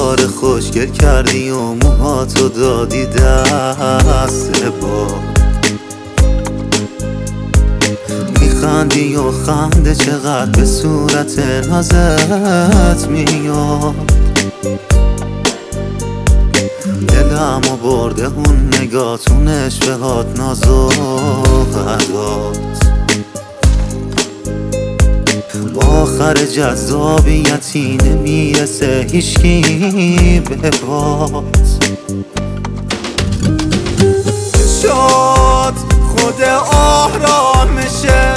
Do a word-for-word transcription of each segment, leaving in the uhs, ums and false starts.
دوباره خوشگل کردی و موهاتو دادی دست باد. میخندی و خنده چقدر به صورت نازت میاد. دلمو برده اون نگاتونش به هات ناز و غدات. آخر جذابیتی نمیرسه هیچکی به بات. شاد خود آرامشه،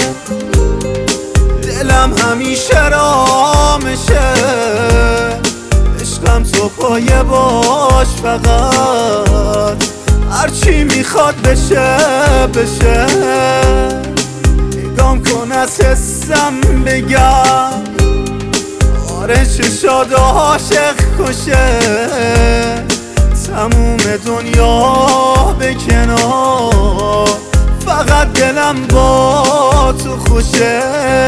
دلم همیشه رامشه. عشقم تو پایه باش فقط، هرچی میخواد بشه بشه. نگام کن از حسم بگم، آره چشاد عاشق کشه. تموم دنیا به کنار، فقط دلم با تو خوشه.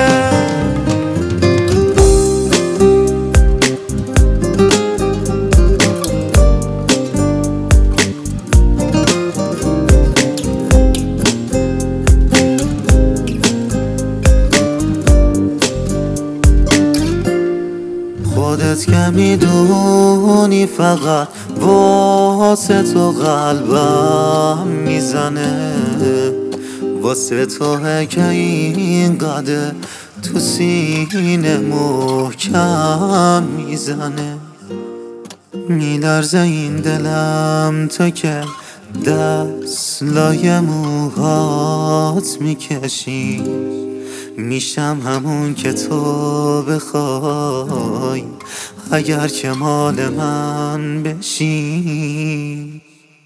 خودت که میدونی فقط واسه تو قلبم میزنه، واسه تو که اینقدر تو سینه محکم میزنه. میلرزه این دلم تو که دست لای موهات میکشی. میشم همون که تو بخوای، اگر که مال من بشی.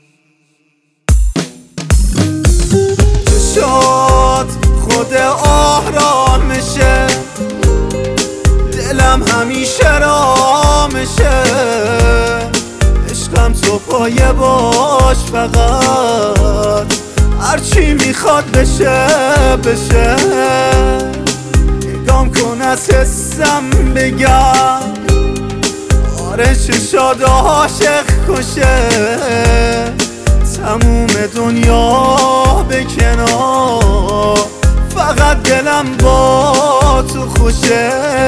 چشات خود آرامشه، دلم همیشه رامشه. عشقم تو پایه باش فقط، هرچی میخواد بشه بشه. نگام کن از حسم بگم، آره چشاد عاشق کشه. تموم دنیا به کنار، فقط دلم با تو خوشه.